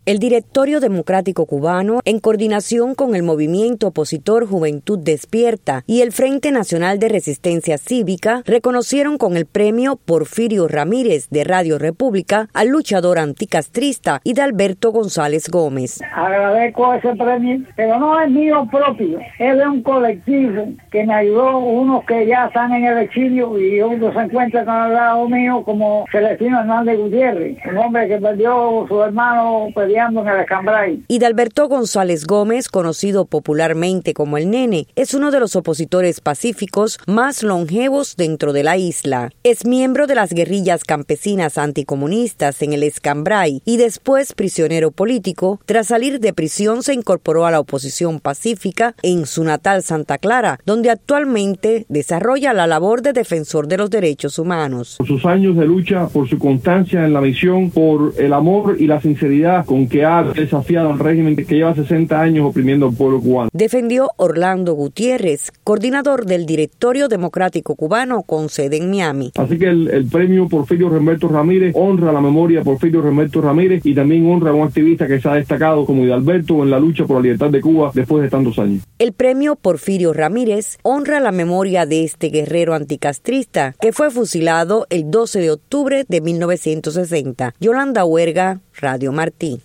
El Directorio Democrático Cubano, en coordinación con el movimiento opositor Juventud Despierta y el Frente Nacional de Resistencia Cívica, reconocieron con el premio Porfirio Ramírez de Radio República al luchador anticastrista Hidalberto González Gómez. Agradezco ese premio, pero no es mío propio, es de un colectivo que me ayudó, unos que ya están en el exilio y otros se encuentran al lado mío, como Celestino Hernández Gutiérrez, un hombre que perdió a su hermano peleando en el Escambray. Hidalberto González Gómez, conocido popularmente como el Nene, es uno de los opositores pacíficos más longevos dentro de la isla. Es miembro de las guerrillas campesinas anticomunistas en el Escambray y después prisionero político. Tras salir de prisión se incorporó a la oposición pacífica en su natal Santa Clara, donde actualmente desarrolla la labor de defensor de los derechos humanos. Por sus años de lucha, por su constancia en la misión, por el amor y la sinceridad con que ha desafiado al régimen que lleva 60 años oprimiendo al pueblo cubano. Defendió Orlando Gutiérrez, coordinador del Directorio Democrático Cubano con sede en Miami. Así que el premio Porfirio Remberto Ramírez honra la memoria de Porfirio Remberto Ramírez y también honra a un activista que se ha destacado como Hidalberto en la lucha por la libertad de Cuba después de tantos años. El premio Porfirio Ramírez honra la memoria de este guerrero anticastrista que fue fusilado el 12 de octubre de 1960. Yolanda Huerga, Radio Martí.